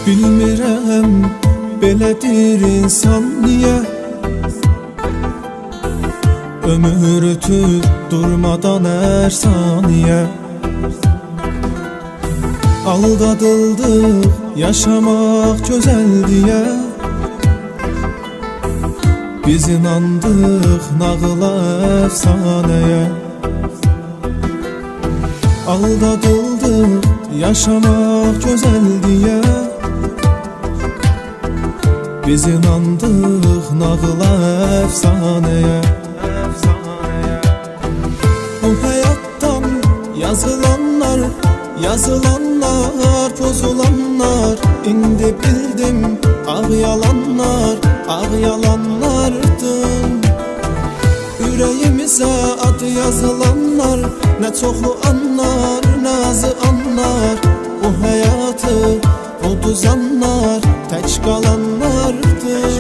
Bilmirəm, belədir insan niyə ömür ötür durmadan hər saniyə. Aldadıldık, yaşamaq gözəl diyə biz inandıq nağıla, əfsanəyə. Aldadıldık, yaşamaq gözəl diyə biz inandıq nağıla, əfsanəyə. Bu həyatdan yazılanlar, yazılanlar, pozulanlar, indi bildim ağ yalanlar, ağ yalanlardır. Ürəyimizə ad yazılanlar, nə çoxlu anlar, nə azı anlar. Bu həyatı uduzanlar, tək qalanlardır.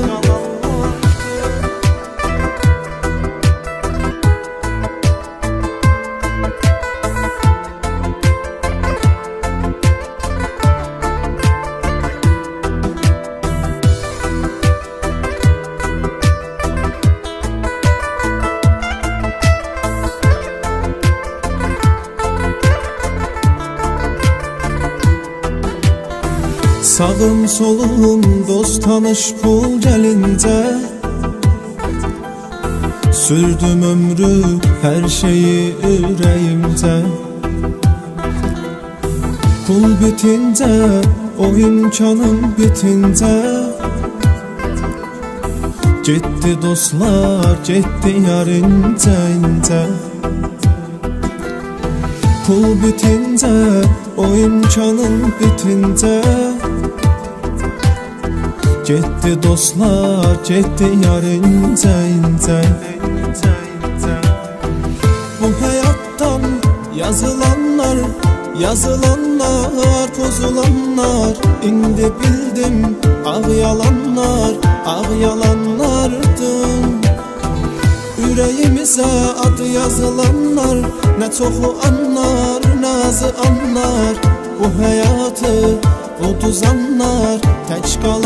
Sağım solum dost tanış pul gəlincə sürdüm ömrü hər şeyi ürəyimcə. Pul bitincə, o imkanım bitincə getdi dostlar, getdi yar incə. Pul bitincə, o imkanım bitincə getdi dostlar, getdi yar incə. Bu həyatdan yazılanlar, yazılanlar, pozulanlar, indi bildim ağ yalanlar, ağ yalanlardır. Ürəyimizə ad yazılanlar, nə çoxlu anlar, nə azı anlar. Bu həyatı uduzanlar, tək qalanlar.